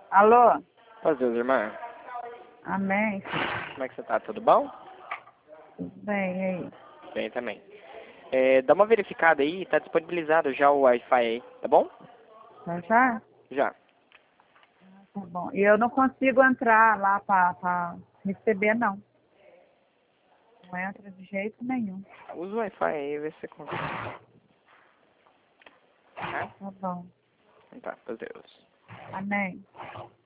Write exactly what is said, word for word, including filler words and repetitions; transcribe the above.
Alô? Paz Deus, irmã. Amém. Como é que você tá? Tudo bom? Tudo bem, e aí? Bem também. É, dá uma verificada aí, tá disponibilizado já o Wi-Fi aí, tá bom? Já já? Já. Tá bom. E eu não consigo entrar lá para receber, não. Não entra de jeito nenhum. Usa o Wi-Fi aí, vê se você consegue. Tá? Tá bom. Então tá, paz Deus. Amém.